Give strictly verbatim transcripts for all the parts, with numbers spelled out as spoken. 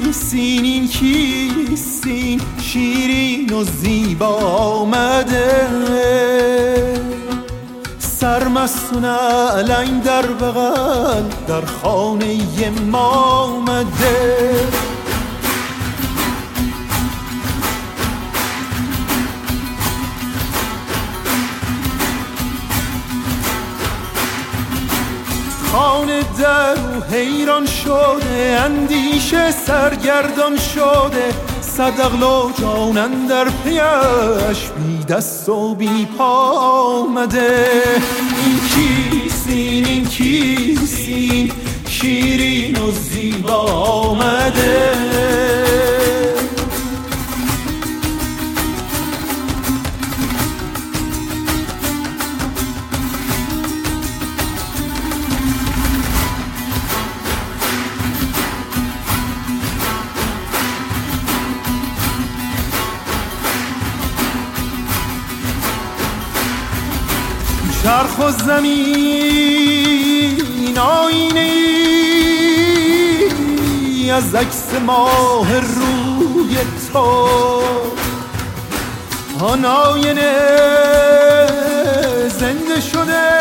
کیستین این کیستین شیرین و زیبا آمده سرمست و نعلین در بغل در خانه ما آمده خانه در و حیران شده اندیشه سرگردان شده صد عقل و جان اندر پیش بی دست و بی پا آمده این کیستین این کیستین شیرین و زیبا آمده چرخ و زمین آینه ای از عکس ماه روی تو آن آینه زنده شده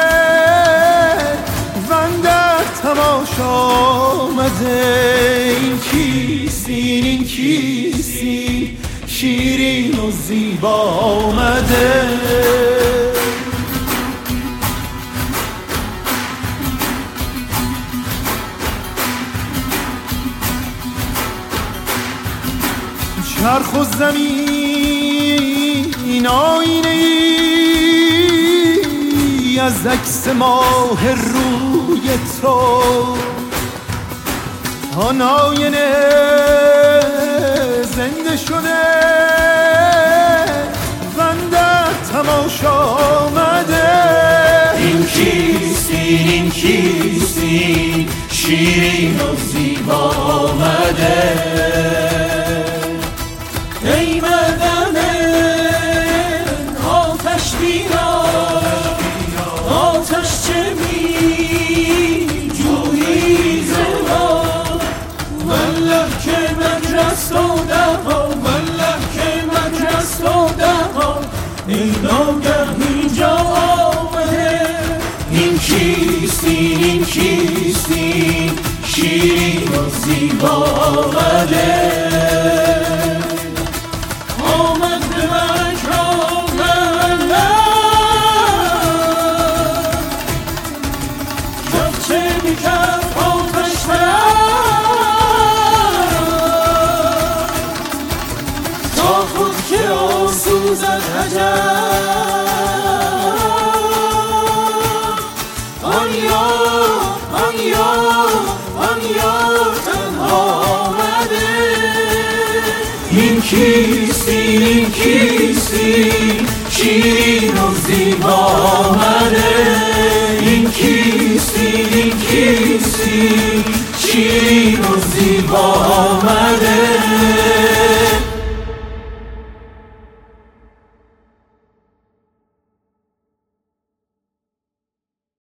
و اندر تماشا آمده این کیستین این کیستین شیرین و زیبا آمده چرخ و زمین آینه ای از عکس ماه روی تو آن آینه زنده شده و اندر تماشا آمده این کیستین این کیستین شیرین و زیبا آمده ای بدن آتش بیار آتش چه می جویی ز ما والله که مجرست و دها والله که مجرست و دها ای ناگه اینجا آمده این کیستین این کیستین شیرین و زیبا آمده سوزد عجب آن یار آن یار آن یار تنها آمده این کیستین این کیستین شیرین و زیبا آمده این کیستین این کیستین شیرین و زیبا